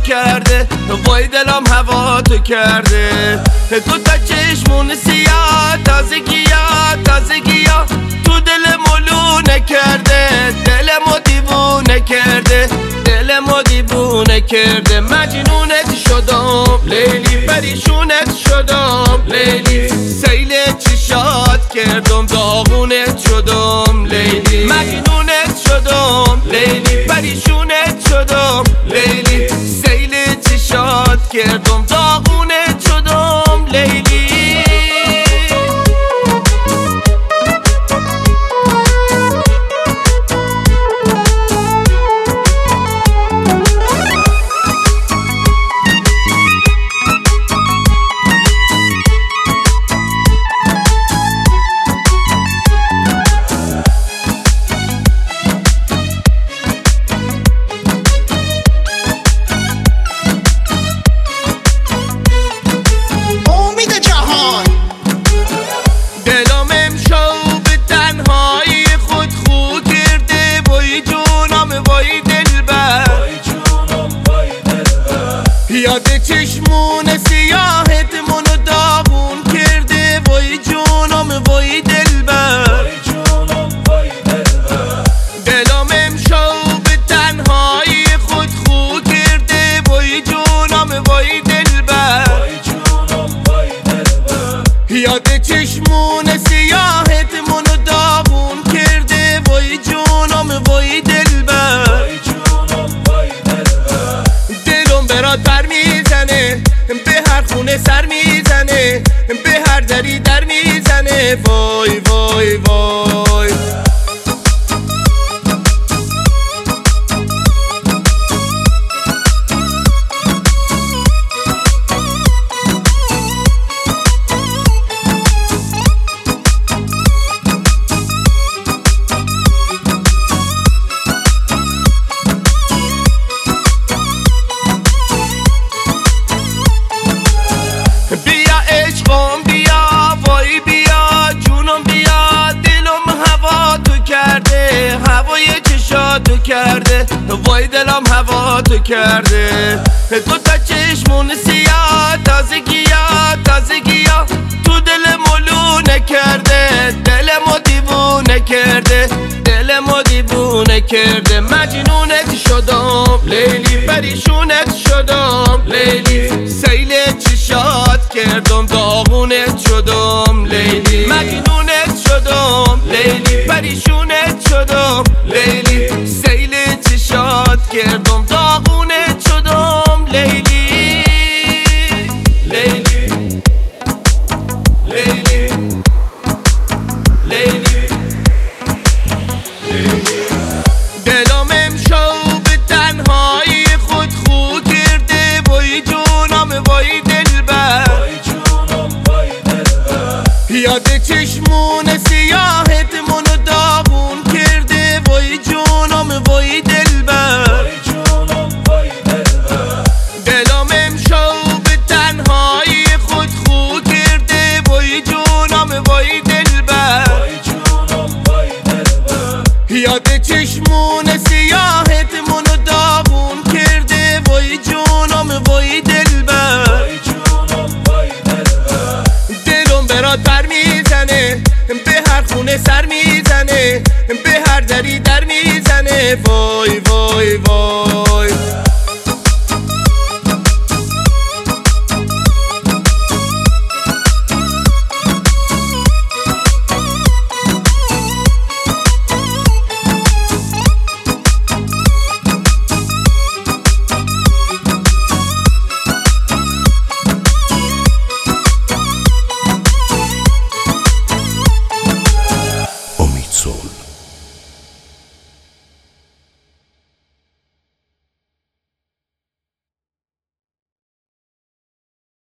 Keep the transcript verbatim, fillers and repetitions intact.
کرده، وای دلم هوا تو کرده. دو تا چشمون سیاه، تازگی‌ها تازگی‌ها تو دل ملونه کرده، دلمو دیوونه کرده، دلمو دیوونه کرده. مجنونت شدم لیلی، پریشونت شدم لیلی، سیل چشات کردم داغونت شدم لیلی. مجنونت شدم لیلی، پریشونت شدم لیلی، سیل چشات کردم داغونت شدم لیلی. یاد چشمون سیاهت منو داغون کرده، وای جونم وای دلبر، دلم امشب به تنهایی خود خو کرده، وای جونم وای دلبر. یاد چشمون سیاهت منو داغون کرده، وای جونم وای دلبر. برات میزنه، به هر خونه سر میزنه، به هر دری در میزنه، وای وای وای. بیا عشقم بیا، وای بیا جونم بیا، دلم هوا تو کرده، هوای چشاتو کرده، وای دلم هوا تو کرده. دو تا چشمون سیاه، تازگی‌ها تازگی‌ها تو دل ملونه کرده، دلمو دیوونه کرده، دلمو دیوونه کرده. مجنونت شدم لیلی، پریشونت شدم لیلی، سیل چشات کردم داغونت شدم لیلی. مجنونت شدم لیلی، پریشونت شدم لیلی، سیل چشات کردم داغونت شدم لیلی. لیلی لیلی لیلی لیلی. دلم امشب به تنهایی خود خو کرده، وای جونم وای دلبر، یاد چشمون سیاهت منو داغون کرده، وای جونم وای دلبر. دلم امشب به تنهایی خود خو کرده، وای جونم وای دلبر. یاد چشمون سیاهت منو داغون کرده، وای جونم وای دلبر. دلم برات میزنه، به هر خونه سر میزنه، به هر دری در میزنه، وای وای وای.